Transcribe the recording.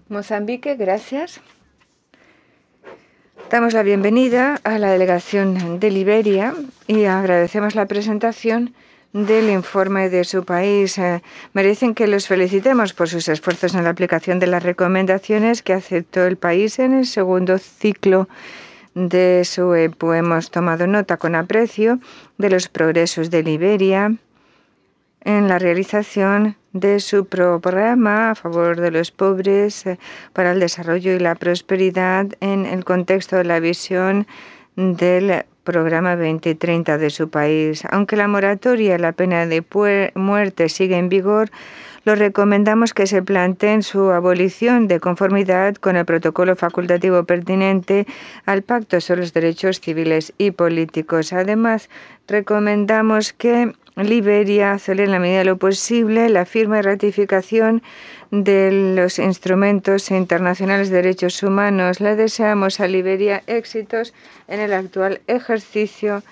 Mozambique, gracias. Damos la bienvenida a la delegación de Liberia y agradecemos la presentación del informe de su país. Merecen que los felicitemos por sus esfuerzos en la aplicación de las recomendaciones que aceptó el país en el segundo ciclo de su EPU. Hemos tomado nota con aprecio de los progresos de Liberia en la realización de su programa a favor de los pobres para el desarrollo y la prosperidad en el contexto de la visión del programa 2030 de su país. Aunque la moratoria y la pena de muerte sigue en vigor, les recomendamos que se planteen su abolición de conformidad con el protocolo facultativo pertinente al Pacto sobre los Derechos Civiles y Políticos. Además, recomendamos que Liberia acelere en la medida de lo posible la firma y ratificación de los instrumentos internacionales de derechos humanos. Le deseamos a Liberia éxitos en el actual ejercicio